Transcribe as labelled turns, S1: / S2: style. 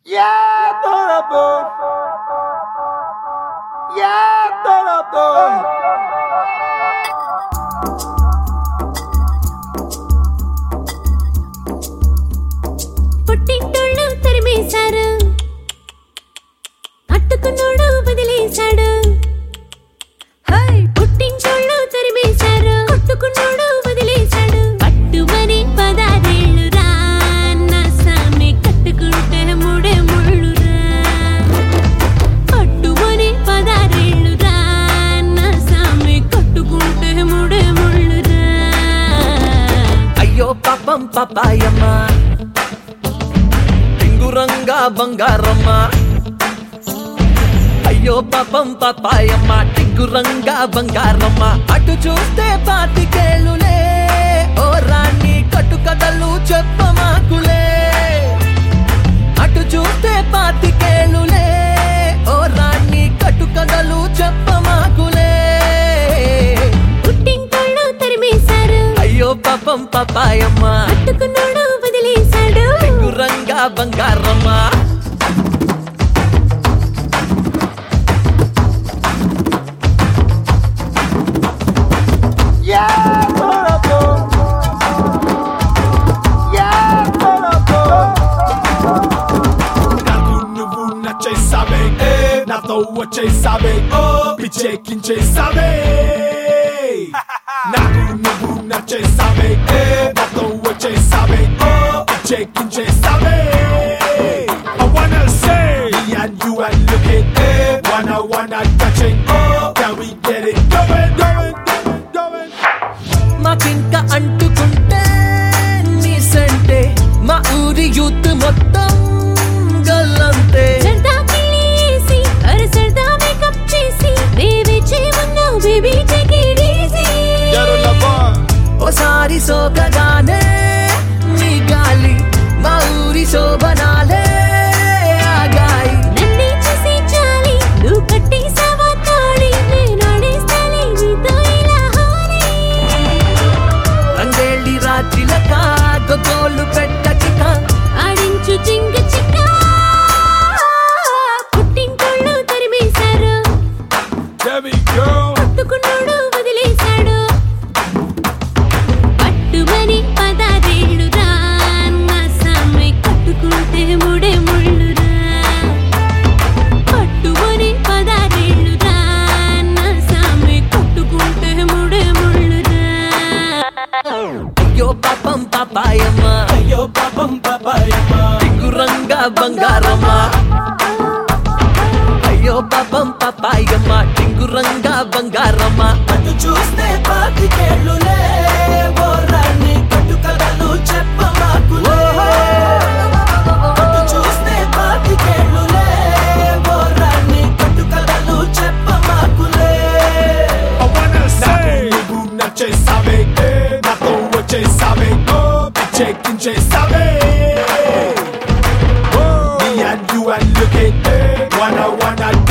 S1: Yeah, todo bom. Yeah, todo bom.
S2: పుట్టింటోళ్ళు తరిమేశారు, అట్టుకున్నోడు వదిలేశాడు. పుట్టింటోళ్ళు తరిమేశారు, కొట్టుకున్నోడు వదిలేశాడు. పట్టుమని 16 రా నా సామి, కట్టుకుంటే మూడే ముళ్ళురా. పట్టుమని 16 రా నా సామి, కట్టుకుంటే మూడే ముళ్ళురా.
S3: అయ్యో పాపం పాపాయమ్మ, టింగురంగా బంగారమ్మ. అయ్యో పాపం పాపాయమ్మ, టింగురంగా బంగారమ్మ. అటు చూస్తే 25 ఓ రాణి, కట్టుకథలు చెప్పమాకులే. అటు చూస్తే 25 ఓ రాణి, కట్టుకథలు చెప్పమాకులే.
S2: పుట్టింటోళ్ళు తరిమేశారు,
S3: అయ్యో పాపం పాపాయమ్మ,
S2: అట్టుకున్నోడు వదిలేశాడు.
S3: టింగురంగా Bangaramma.
S1: Yeah, todo bom. Yeah, todo bom.
S4: నాకు నువ్వు నచ్చేసావే, నాతో వచ్చేసావే, పిచ్చెక్కించేసావే. నాకు నువ్వు నచ్చేసావే, నాతో వచ్చేసావే, పిచ్చెక్కించేసావే. I wanna say me and you and look it, wanna touching, can we get it going, going, going?
S3: మాకింక అంటుకుంటే నీ సంటే, మా ఊరి యూత్ మొత్తం గల్లంతే.
S2: సరదా కిలేసి, అరే సరదా మేకప్ చేసి, బేబీ చేయమన్నావు బేబీ టేక్ ఇట్ ఈజీ.
S3: ఓసారి సోకగానే నీ గాలి, మా ఊరి శోభనాలే ఆగాయి.
S2: నన్నే చూసి చాలి, నువ్వు కట్టేసావా తాళి, నేను ఆడేస్తాలే నీతో ఇలా హాని.
S3: రంగేళ్ళి రాత్రిలక గోలు పెట్టకిక,
S2: ఆడించు చింగ చిక్క. పుట్టింటోళ్ళు తరిమేశారు,
S4: There we go.
S2: కొట్టుకున్నోడు వదిలేశాడు. పట్టుమని 16 రా నా సామి, కట్టుకుంటే మూడే ముళ్ళురా. పట్టుమని 16 రా నా సామి, కట్టుకుంటే మూడే ముళ్ళురా.
S3: అయ్యో పాపం పాపాయమ్మ,
S4: అయ్యో పాపం పాపాయమ్మ,
S3: టింగురంగా బంగారమ్మ. అయ్యో పాపం పాపాయమ్మ, టింగురంగా బంగారమ్మ.
S4: అటు చూస్తే 25 ఓ రాణి, కట్టుకథలు చెప్పమాకులే. అటు చూస్తే 25 ఓ రాణి, కట్టుకథలు చెప్పమాకులే. నువ్వు నచ్చేసావే, నాతో వచ్చేసావే, పిచ్చెక్కించేసావే. Me and you and look it, wanna